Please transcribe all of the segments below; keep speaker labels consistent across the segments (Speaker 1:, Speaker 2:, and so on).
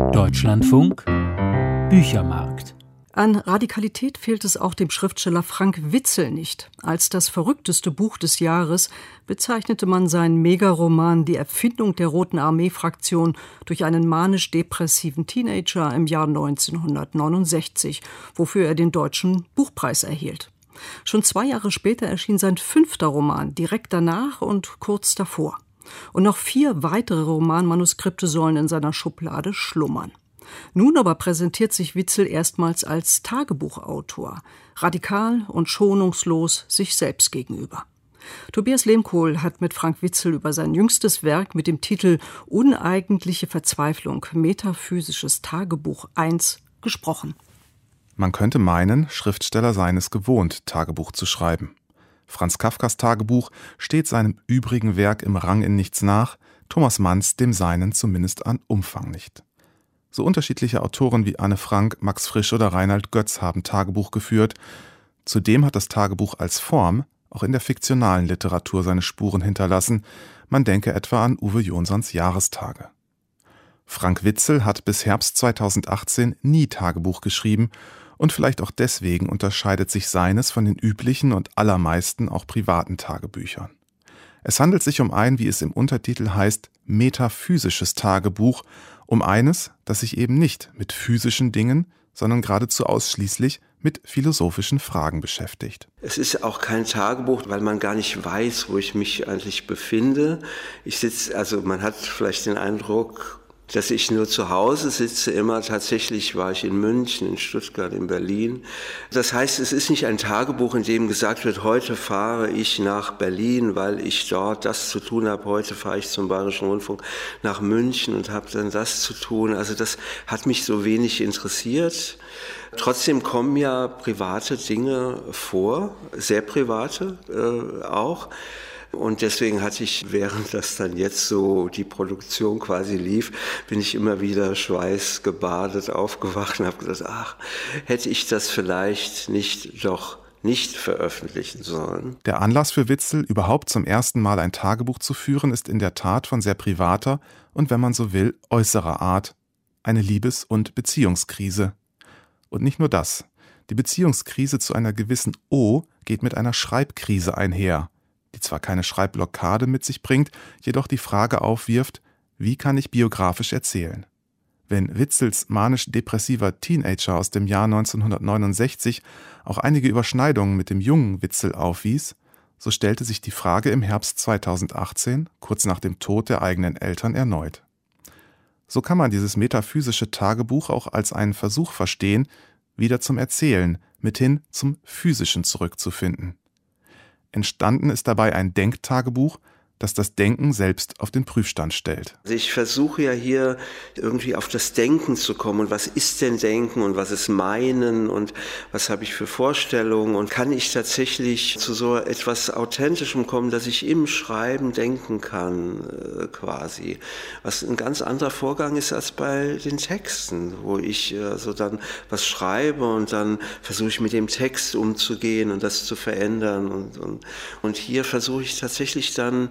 Speaker 1: Deutschlandfunk Büchermarkt.
Speaker 2: An Radikalität fehlt es auch dem Schriftsteller Frank Witzel nicht. Als das verrückteste Buch des Jahres bezeichnete man seinen Megaroman Die Erfindung der Roten Armee-Fraktion durch einen manisch-depressiven Teenager im Jahr 1969, wofür er den Deutschen Buchpreis erhielt. Schon 2 Jahre später erschien sein 5. Roman, direkt danach und kurz davor. Und noch 4 weitere Romanmanuskripte sollen in seiner Schublade schlummern. Nun aber präsentiert sich Witzel erstmals als Tagebuchautor, radikal und schonungslos sich selbst gegenüber. Tobias Lehmkohl hat mit Frank Witzel über sein jüngstes Werk mit dem Titel Uneigentliche Verzweiflung, metaphysisches Tagebuch 1 gesprochen.
Speaker 3: Man könnte meinen, Schriftsteller seien es gewohnt, Tagebuch zu schreiben. Franz Kafkas Tagebuch steht seinem übrigen Werk im Rang in nichts nach, Thomas Manns dem seinen zumindest an Umfang nicht. So unterschiedliche Autoren wie Anne Frank, Max Frisch oder Reinhard Götz haben Tagebuch geführt. Zudem hat das Tagebuch als Form auch in der fiktionalen Literatur seine Spuren hinterlassen. Man denke etwa an Uwe Jonsons Jahrestage. Frank Witzel hat bis Herbst 2018 nie Tagebuch geschrieben und vielleicht auch deswegen unterscheidet sich seines von den üblichen und allermeisten auch privaten Tagebüchern. Es handelt sich um ein, wie es im Untertitel heißt, metaphysisches Tagebuch, um eines, das sich eben nicht mit physischen Dingen, sondern geradezu ausschließlich mit philosophischen Fragen beschäftigt.
Speaker 4: Es ist auch kein Tagebuch, weil man gar nicht weiß, wo ich mich eigentlich befinde. Man hat vielleicht den Eindruck, dass ich nur zu Hause sitze immer. Tatsächlich war ich in München, in Stuttgart, in Berlin. Das heißt, es ist nicht ein Tagebuch, in dem gesagt wird, heute fahre ich nach Berlin, weil ich dort das zu tun habe. Heute fahre ich zum Bayerischen Rundfunk nach München und habe dann das zu tun. Also das hat mich so wenig interessiert. Trotzdem kommen ja private Dinge vor, sehr private auch. Und deswegen hatte ich, während das dann jetzt so die Produktion quasi lief, bin ich immer wieder schweißgebadet aufgewacht und habe gesagt, hätte ich das vielleicht nicht veröffentlichen sollen.
Speaker 3: Der Anlass für Witzel, überhaupt zum ersten Mal ein Tagebuch zu führen, ist in der Tat von sehr privater und, wenn man so will, äußerer Art. Eine Liebes- und Beziehungskrise. Und nicht nur das. Die Beziehungskrise zu einer gewissen O geht mit einer Schreibkrise einher, die zwar keine Schreibblockade mit sich bringt, jedoch die Frage aufwirft, wie kann ich biografisch erzählen? Wenn Witzels manisch-depressiver Teenager aus dem Jahr 1969 auch einige Überschneidungen mit dem jungen Witzel aufwies, so stellte sich die Frage im Herbst 2018, kurz nach dem Tod der eigenen Eltern, erneut. So kann man dieses metaphysische Tagebuch auch als einen Versuch verstehen, wieder zum Erzählen, mithin zum Physischen zurückzufinden. Entstanden ist dabei ein Denktagebuch, das das Denken selbst auf den Prüfstand stellt.
Speaker 4: Also ich versuche ja hier irgendwie auf das Denken zu kommen. Und was ist denn Denken und was ist Meinen und was habe ich für Vorstellungen? Und kann ich tatsächlich zu so etwas Authentischem kommen, dass ich im Schreiben denken kann, quasi. Was ein ganz anderer Vorgang ist als bei den Texten, wo ich so dann was schreibe und dann versuche ich mit dem Text umzugehen und das zu verändern. Und hier versuche ich tatsächlich dann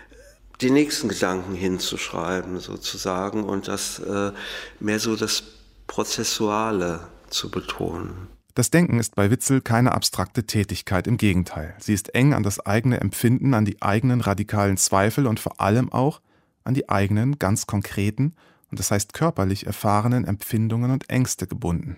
Speaker 4: den nächsten Gedanken hinzuschreiben sozusagen und das mehr so das Prozessuale zu betonen.
Speaker 3: Das Denken ist bei Witzel keine abstrakte Tätigkeit, im Gegenteil. Sie ist eng an das eigene Empfinden, an die eigenen radikalen Zweifel und vor allem auch an die eigenen ganz konkreten und das heißt körperlich erfahrenen Empfindungen und Ängste gebunden.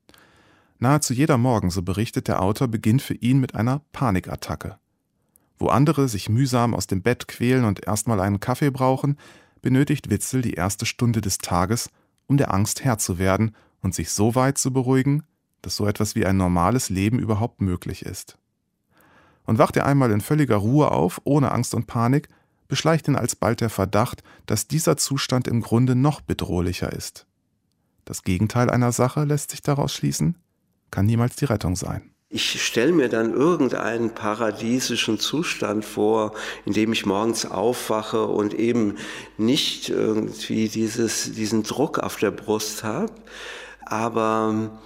Speaker 3: Nahezu jeder Morgen, so berichtet der Autor, beginnt für ihn mit einer Panikattacke. Wo andere sich mühsam aus dem Bett quälen und erstmal einen Kaffee brauchen, benötigt Witzel die erste Stunde des Tages, um der Angst Herr zu werden und sich so weit zu beruhigen, dass so etwas wie ein normales Leben überhaupt möglich ist. Und wacht er einmal in völliger Ruhe auf, ohne Angst und Panik, beschleicht ihn alsbald der Verdacht, dass dieser Zustand im Grunde noch bedrohlicher ist. Das Gegenteil einer Sache lässt sich daraus schließen, kann niemals die Rettung sein.
Speaker 4: Ich stelle mir dann irgendeinen paradiesischen Zustand vor, in dem ich morgens aufwache und eben nicht irgendwie diesen Druck auf der Brust habe, aber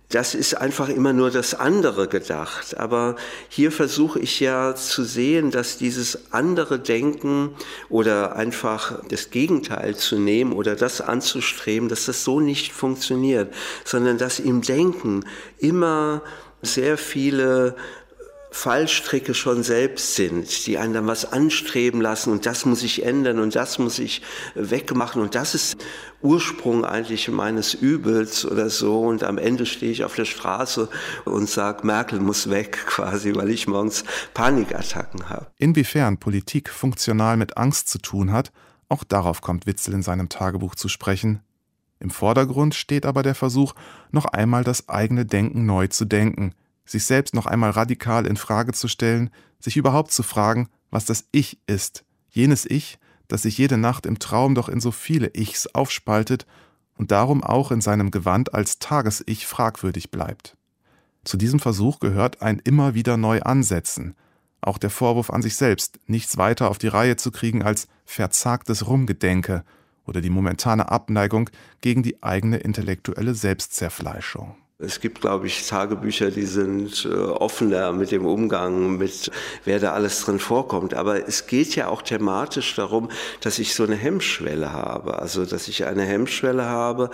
Speaker 4: Das ist einfach immer nur das andere gedacht. Aber hier versuche ich ja zu sehen, dass dieses andere Denken oder einfach das Gegenteil zu nehmen oder das anzustreben, dass das so nicht funktioniert, sondern dass im Denken immer sehr viele Fallstricke schon selbst sind, die einen dann was anstreben lassen und das muss ich ändern und das muss ich wegmachen und das ist Ursprung eigentlich meines Übels oder so und am Ende stehe ich auf der Straße und sage, Merkel muss weg quasi, weil ich morgens Panikattacken habe.
Speaker 3: Inwiefern Politik funktional mit Angst zu tun hat, auch darauf kommt Witzel in seinem Tagebuch zu sprechen. Im Vordergrund steht aber der Versuch, noch einmal das eigene Denken neu zu denken, sich selbst noch einmal radikal in Frage zu stellen, sich überhaupt zu fragen, was das Ich ist, jenes Ich, das sich jede Nacht im Traum doch in so viele Ichs aufspaltet und darum auch in seinem Gewand als Tages-Ich fragwürdig bleibt. Zu diesem Versuch gehört ein immer wieder neu Ansetzen, auch der Vorwurf an sich selbst, nichts weiter auf die Reihe zu kriegen als verzagtes Rumgedenke oder die momentane Abneigung gegen die eigene intellektuelle Selbstzerfleischung.
Speaker 4: Es gibt, glaube ich, Tagebücher, die sind offener mit dem Umgang, mit wer da alles drin vorkommt. Aber es geht ja auch thematisch darum, dass ich so eine Hemmschwelle habe. Also, dass ich eine Hemmschwelle habe,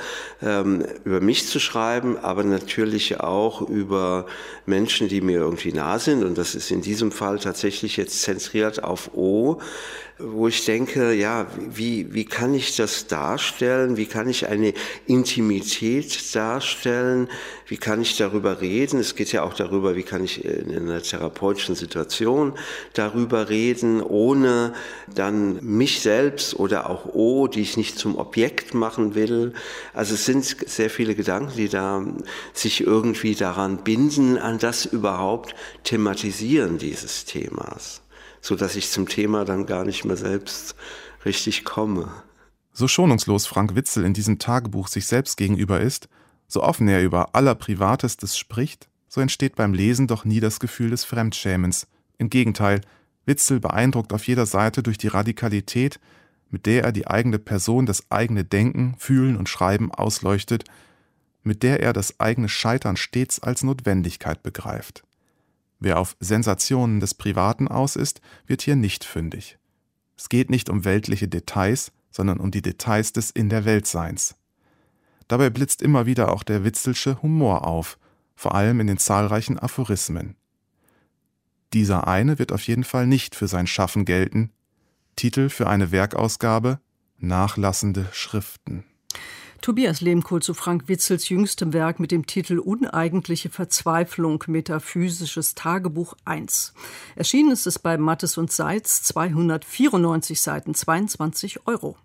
Speaker 4: über mich zu schreiben, aber natürlich auch über Menschen, die mir irgendwie nah sind. Und das ist in diesem Fall tatsächlich jetzt zentriert auf O, wo ich denke, ja, wie kann ich das darstellen? Wie kann ich eine Intimität darstellen? Wie kann ich darüber reden? Es geht ja auch darüber, wie kann ich in einer therapeutischen Situation darüber reden, ohne dann mich selbst oder auch O, die ich nicht zum Objekt machen will. Also es sind sehr viele Gedanken, die da sich irgendwie daran binden, an das überhaupt Thematisieren dieses Themas, so dass ich zum Thema dann gar nicht mehr selbst richtig komme.
Speaker 3: So schonungslos Frank Witzel in diesem Tagebuch sich selbst gegenüber ist, so offen er über Allerprivatestes spricht, so entsteht beim Lesen doch nie das Gefühl des Fremdschämens. Im Gegenteil, Witzel beeindruckt auf jeder Seite durch die Radikalität, mit der er die eigene Person, das eigene Denken, Fühlen und Schreiben ausleuchtet, mit der er das eigene Scheitern stets als Notwendigkeit begreift. Wer auf Sensationen des Privaten aus ist, wird hier nicht fündig. Es geht nicht um weltliche Details, sondern um die Details des In-der-Welt-Seins. Dabei blitzt immer wieder auch der Witzelsche Humor auf, vor allem in den zahlreichen Aphorismen. Dieser eine wird auf jeden Fall nicht für sein Schaffen gelten. Titel für eine Werkausgabe: Nachlassende Schriften.
Speaker 2: Tobias Lehmkuhl zu Frank Witzels jüngstem Werk mit dem Titel Uneigentliche Verzweiflung, Metaphysisches Tagebuch 1. Erschienen ist es bei Mattes und Seitz, 294 Seiten, 22 €.